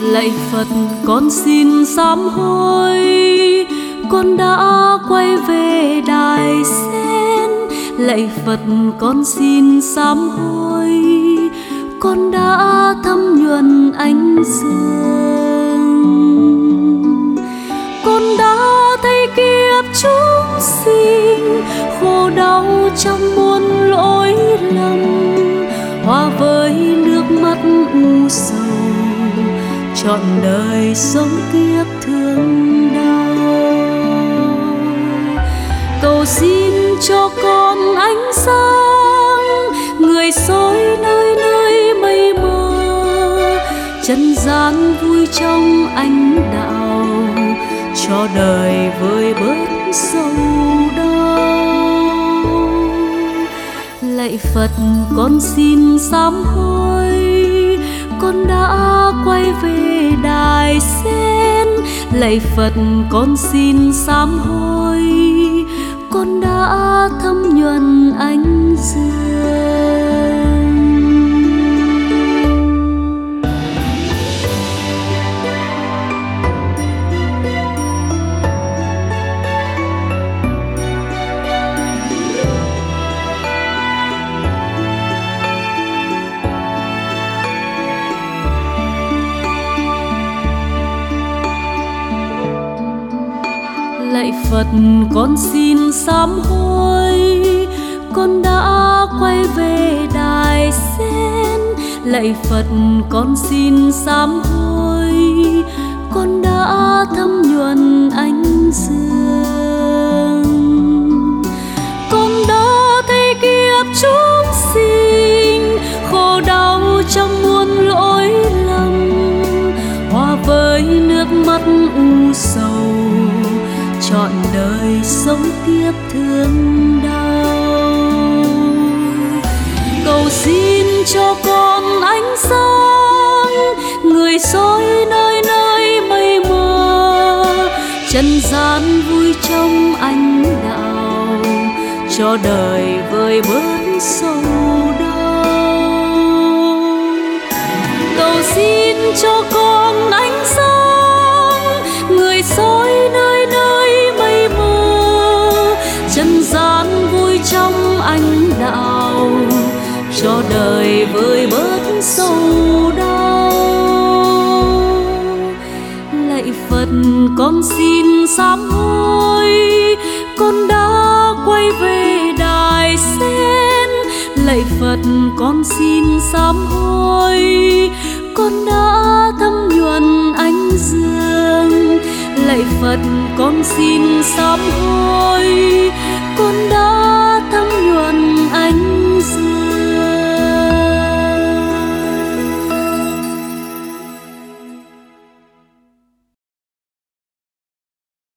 Lạy Phật con xin sám hối, con đã quay về đài sen. Lạy Phật con xin sám hối, con đã thấm nhuần ánh dương. Con đã thấy kiếp chúng sinh khổ đau trong muôn lỗi lầm, hòa với nước mắt u sầu trọn đời sống kiếp thương đau. Cầu xin cho con ánh sáng, người soi nơi nơi mây mờ, chân gian vui trong ánh đạo, cho đời vơi bớt sầu đau. Lạy Phật con xin sám hối, con đã quay về đài sen. Lạy Phật con xin sám hối, con đã thấm nhuần ánh dương. Lạy Phật con xin sám hối, con đã quay về đài sen. Lạy Phật con xin sám hối, con đã thấm nhuần ánh dương. Con đã thấy kiếp chúng sinh khổ đau trong muôn lỗi lầm, hòa với nước mắt u sầu trọn đời sống kiếp thương đau. Cầu xin cho con ánh sáng, người soi nơi nơi mây mờ, chân gian vui trong ánh đạo, cho đời vơi bớt sầu đau. Cầu xin cho con ánh sáng, người soi nơi nơi mây mờ, chân gian vui trong ánh đạo, cho đời vơi bớt sầu đau. Lạy Phật con xin sám hối, con đã quay về đài sen. Lạy Phật con xin sám hối, con đã thấm nhuần ánh dương. Lạy Phật con xin sám hối,